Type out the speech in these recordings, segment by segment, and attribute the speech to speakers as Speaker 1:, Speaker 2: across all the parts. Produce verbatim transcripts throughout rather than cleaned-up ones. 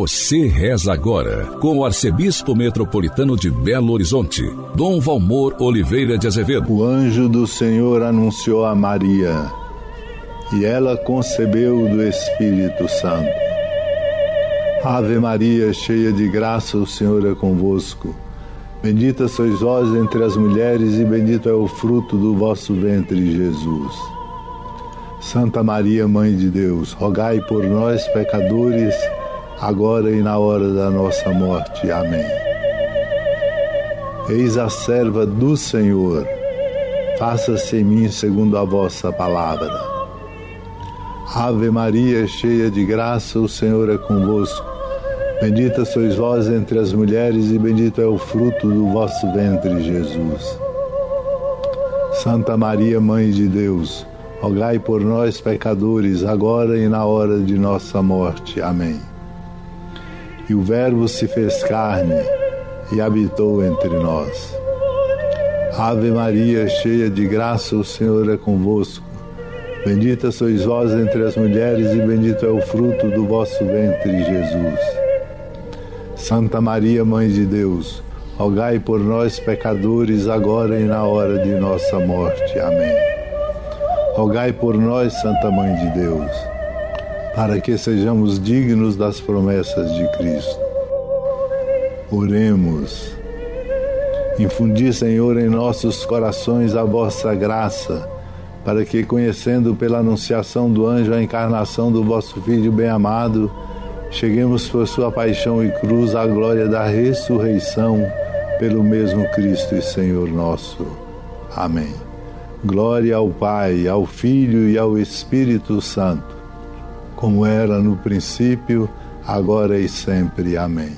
Speaker 1: Você reza agora com o arcebispo metropolitano de Belo Horizonte, Dom Valmor Oliveira de Azevedo.
Speaker 2: O anjo do Senhor anunciou a Maria, e ela concebeu do Espírito Santo. Ave Maria, cheia de graça, o Senhor é convosco. Bendita sois vós entre as mulheres, e bendito é o fruto do vosso ventre, Jesus. Santa Maria, Mãe de Deus, rogai por nós, pecadores, agora e na hora da nossa morte. Amém. Eis a serva do Senhor, faça-se em mim segundo a vossa palavra. Ave Maria, cheia de graça, o Senhor é convosco. Bendita sois vós entre as mulheres, e bendito é o fruto do vosso ventre, Jesus. Santa Maria, Mãe de Deus, rogai por nós, pecadores, agora e na hora de nossa morte. Amém. E o Verbo se fez carne e habitou entre nós. Ave Maria, cheia de graça, o Senhor é convosco. Bendita sois vós entre as mulheres, e bendito é o fruto do vosso ventre, Jesus. Santa Maria, Mãe de Deus, rogai por nós, pecadores, agora e na hora de nossa morte. Amém. Rogai por nós, Santa Mãe de Deus, para que sejamos dignos das promessas de Cristo. Oremos. Infundi, Senhor, em nossos corações a vossa graça, para que, conhecendo pela anunciação do anjo a encarnação do vosso Filho bem-amado, cheguemos por sua paixão e cruz à glória da ressurreição, pelo mesmo Cristo e Senhor nosso. Amém. Glória ao Pai, ao Filho e ao Espírito Santo, como era no princípio, agora e sempre. Amém.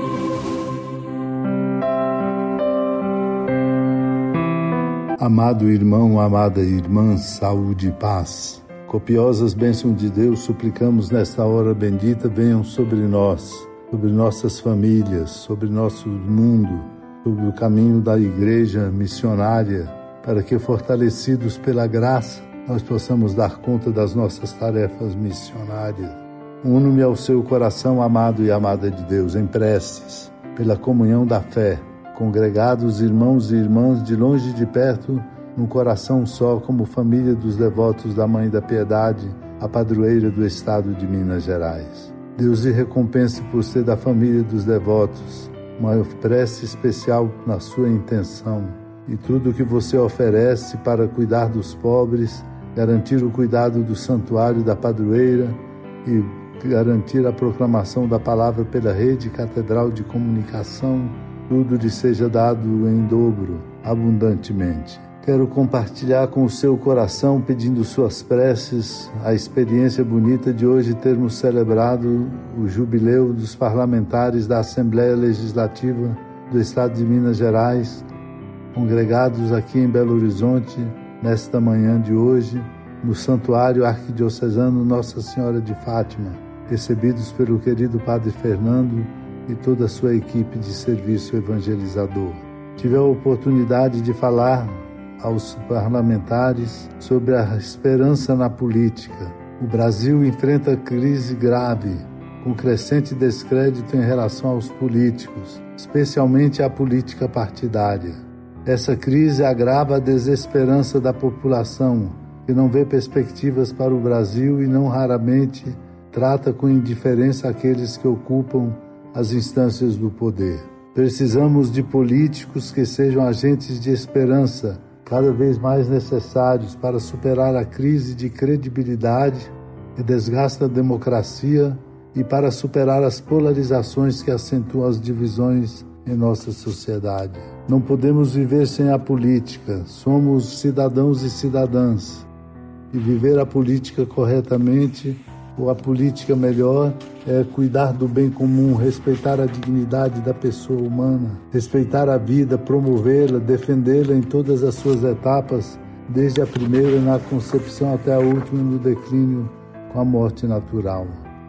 Speaker 2: Amado irmão, amada irmã, saúde e paz. Copiosas bênçãos de Deus suplicamos nesta hora bendita venham sobre nós, sobre nossas famílias, sobre nosso mundo, sobre o caminho da igreja missionária, para que, fortalecidos pela graça, nós possamos dar conta das nossas tarefas missionárias. Uno-me ao seu coração, amado e amada de Deus, em preces, pela comunhão da fé, congregados irmãos e irmãs de longe e de perto, num coração só, como família dos devotos da Mãe da Piedade, a padroeira do estado de Minas Gerais. Deus lhe recompense por ser da família dos devotos, uma prece especial na sua intenção, e tudo o que você oferece para cuidar dos pobres, garantir o cuidado do santuário da padroeira e garantir a proclamação da palavra pela rede catedral de comunicação, tudo lhe seja dado em dobro, abundantemente. Quero compartilhar com o seu coração, pedindo suas preces, a experiência bonita de hoje termos celebrado o jubileu dos parlamentares da Assembleia Legislativa do Estado de Minas Gerais, congregados aqui em Belo Horizonte, nesta manhã de hoje, no Santuário Arquidiocesano Nossa Senhora de Fátima, recebidos pelo querido Padre Fernando e toda a sua equipe de serviço evangelizador. Tive a oportunidade de falar aos parlamentares sobre a esperança na política. O Brasil enfrenta crise grave, com crescente descrédito em relação aos políticos, especialmente à política partidária. Essa crise agrava a desesperança da população, que não vê perspectivas para o Brasil e não raramente trata com indiferença aqueles que ocupam as instâncias do poder. Precisamos de políticos que sejam agentes de esperança, cada vez mais necessários para superar a crise de credibilidade que desgasta a democracia e para superar as polarizações que acentuam as divisões em nossa sociedade. Não podemos viver sem a política. Somos cidadãos e cidadãs. E viver a política corretamente, ou a política melhor, é cuidar do bem comum, respeitar a dignidade da pessoa humana, respeitar a vida, promovê-la, defendê-la em todas as suas etapas, desde a primeira na concepção até a última no declínio com a morte natural.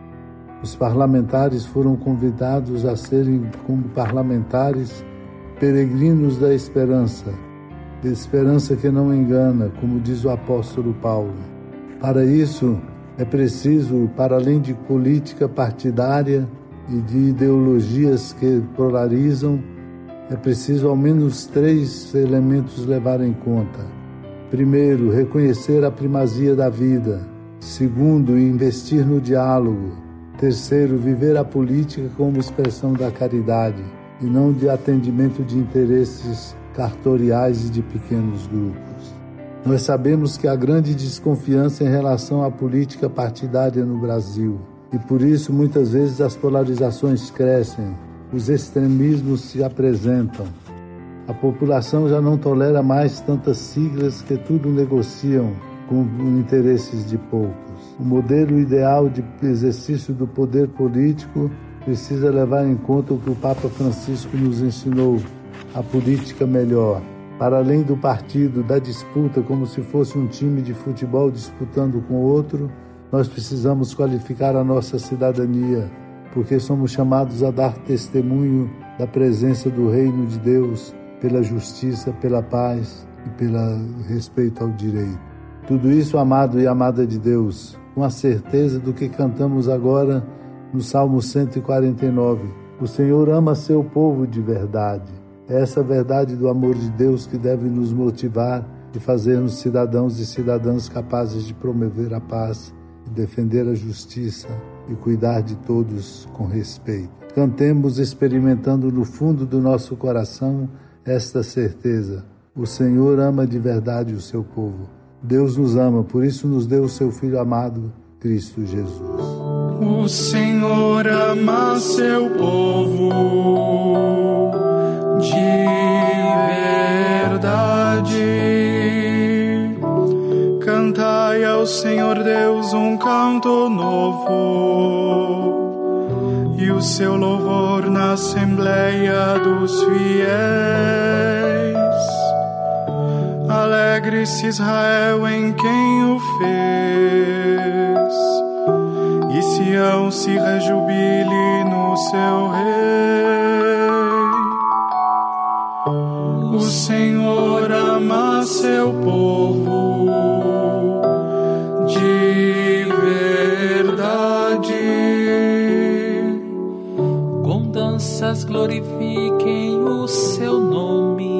Speaker 2: Os parlamentares foram convidados a serem, como parlamentares, peregrinos da esperança, de esperança que não engana, como diz o apóstolo Paulo. Para isso, é preciso, para além de política partidária, e de ideologias que polarizam, é preciso ao menos três elementos levar em conta. Primeiro, reconhecer a primazia da vida. Segundo, investir no diálogo. Terceiro, viver a política como expressão da caridade e não de atendimento de interesses cartoriais e de pequenos grupos. Nós sabemos que há grande desconfiança em relação à política partidária no Brasil e por isso muitas vezes as polarizações crescem, os extremismos se apresentam. A população já não tolera mais tantas siglas que tudo negociam com interesses de poucos. O modelo ideal de exercício do poder político precisa levar em conta o que o Papa Francisco nos ensinou, a política melhor. Para além do partido, da disputa, como se fosse um time de futebol disputando com outro, nós precisamos qualificar a nossa cidadania, porque somos chamados a dar testemunho da presença do reino de Deus, pela justiça, pela paz e pelo respeito ao direito. Tudo isso, amado e amada de Deus, com a certeza do que cantamos agora no Salmo cento e quarenta e nove. O Senhor ama seu povo de verdade. É essa verdade do amor de Deus que deve nos motivar e fazer-nos cidadãos e cidadãs capazes de promover a paz, defender a justiça e cuidar de todos com respeito. Cantemos experimentando no fundo do nosso coração esta certeza. O Senhor ama de verdade o seu povo. Deus nos ama, por isso nos deu o seu Filho amado, Cristo Jesus.
Speaker 3: O Senhor ama seu povo de verdade. Cantai ao Senhor Deus um canto novo, e o seu louvor na Assembleia dos Fiéis. Alegre-se Israel em quem o fez, e Sião se rejubile no seu rei. O Senhor ama seu povo de verdade.
Speaker 4: Com danças glorifiquem o seu nome,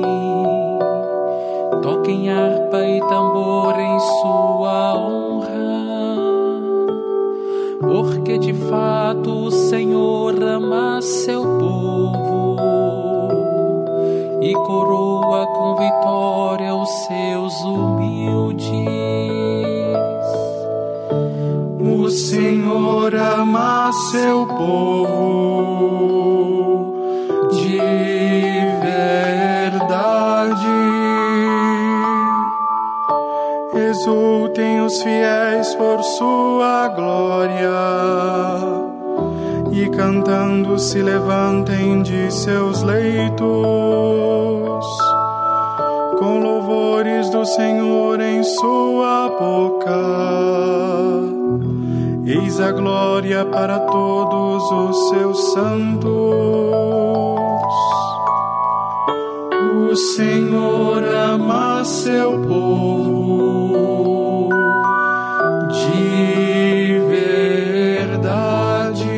Speaker 4: toquem harpa e tambor em sua honra, porque de fato o Senhor ama seu povo e coroa com vitória os seus humildes.
Speaker 3: O Senhor ama seu povo de verdade. Exultem os fiéis por sua glória, e cantando se levantem de seus leitos, com louvores do Senhor em sua boca. Eis a glória para todos os seus santos. O Senhor ama seu povo de verdade.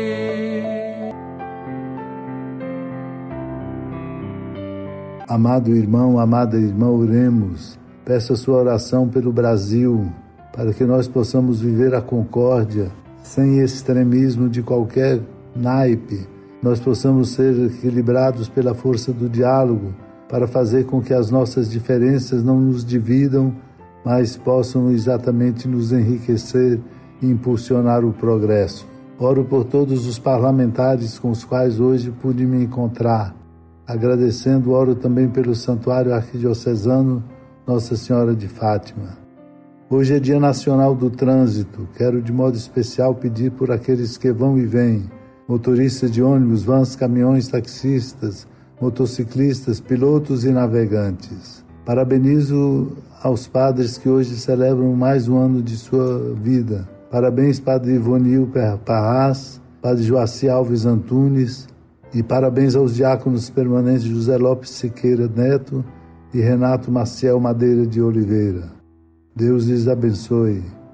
Speaker 2: Amado irmão, amada irmã, oremos. Peça sua oração pelo Brasil, para que nós possamos viver a concórdia, sem extremismo de qualquer naipe. Nós possamos ser equilibrados pela força do diálogo, para fazer com que as nossas diferenças não nos dividam, mas possam exatamente nos enriquecer e impulsionar o progresso. Oro por todos os parlamentares com os quais hoje pude me encontrar. Agradecendo, oro também pelo Santuário Arquidiocesano Nossa Senhora de Fátima. Hoje é Dia Nacional do Trânsito. Quero de modo especial pedir por aqueles que vão e vêm, motoristas de ônibus, vans, caminhões, taxistas, motociclistas, pilotos e navegantes. Parabenizo aos padres que hoje celebram mais um ano de sua vida. Parabéns, Padre Ivonil Parras, Padre Joaci Alves Antunes, e parabéns aos diáconos permanentes José Lopes Siqueira Neto e Renato Maciel Madeira de Oliveira. Deus lhes abençoe.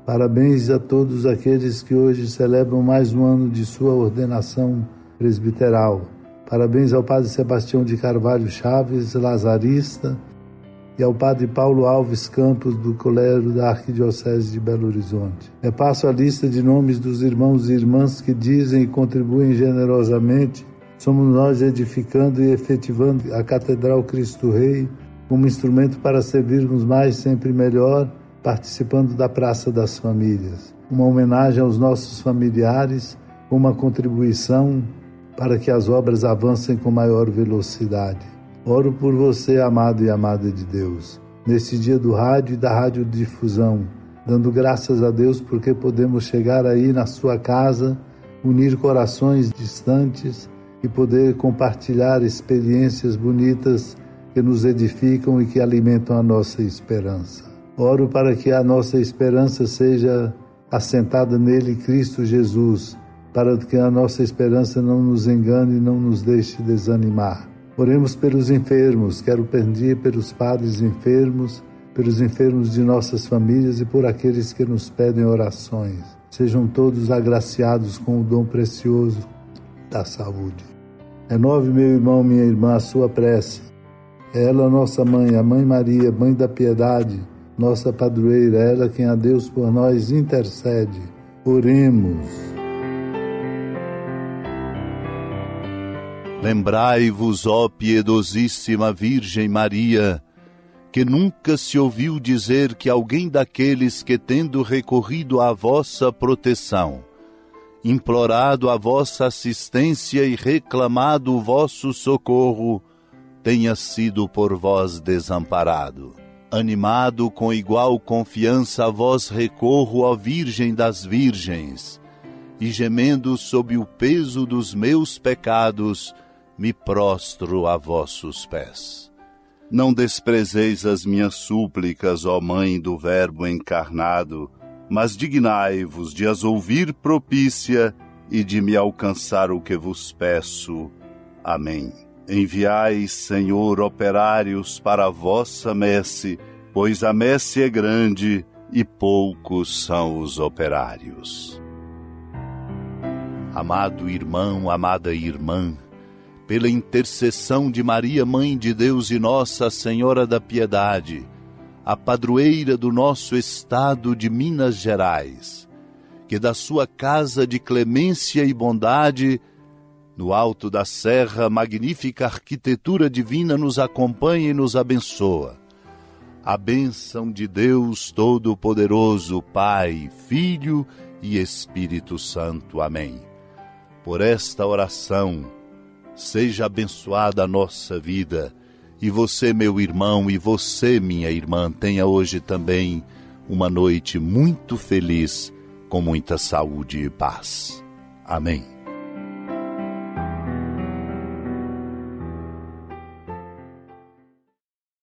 Speaker 2: Parabéns a todos aqueles que hoje celebram mais um ano de sua ordenação presbiteral. Parabéns ao Padre Sebastião de Carvalho Chaves, lazarista, e ao Padre Paulo Alves Campos, do Colégio da Arquidiocese de Belo Horizonte. Repasso a lista de nomes dos irmãos e irmãs que dizem e contribuem generosamente. Somos nós edificando e efetivando a Catedral Cristo Rei como instrumento para servirmos mais, sempre melhor, participando da Praça das Famílias. Uma homenagem aos nossos familiares, uma contribuição para que as obras avancem com maior velocidade. Oro por você, amado e amada de Deus, nesse dia do rádio e da radiodifusão, dando graças a Deus porque podemos chegar aí na sua casa, unir corações distantes e poder compartilhar experiências bonitas que nos edificam e que alimentam a nossa esperança. Oro para que a nossa esperança seja assentada nele, Cristo Jesus, para que a nossa esperança não nos engane e não nos deixe desanimar. Oremos pelos enfermos, quero pedir pelos padres enfermos, pelos enfermos de nossas famílias e por aqueles que nos pedem orações. Sejam todos agraciados com o dom precioso da saúde. Renove, meu irmão, minha irmã, a sua prece. É ela nossa mãe, a Mãe Maria, Mãe da Piedade, nossa padroeira, é ela quem a Deus por nós intercede. Oremos.
Speaker 5: Lembrai-vos, ó piedosíssima Virgem Maria, que nunca se ouviu dizer que alguém daqueles que, tendo recorrido à vossa proteção, implorado a vossa assistência e reclamado o vosso socorro, tenha sido por vós desamparado. Animado com igual confiança a vós recorro, ó Virgem das Virgens, e gemendo sob o peso dos meus pecados, me prostro a vossos pés. Não desprezeis as minhas súplicas, ó Mãe do Verbo encarnado, mas dignai-vos de as ouvir propícia e de me alcançar o que vos peço. Amém. Enviai, Senhor, operários para a vossa messe, pois a messe é grande e poucos são os operários. Amado irmão, amada irmã, pela intercessão de Maria, Mãe de Deus e Nossa Senhora da Piedade, a padroeira do nosso estado de Minas Gerais, que da sua casa de clemência e bondade, no alto da serra, magnífica arquitetura divina nos acompanha e nos abençoa. A bênção de Deus Todo-Poderoso, Pai, Filho e Espírito Santo. Amém. Por esta oração, seja abençoada a nossa vida, e você, meu irmão, e você, minha irmã, tenha hoje também uma noite muito feliz, com muita saúde e paz. Amém.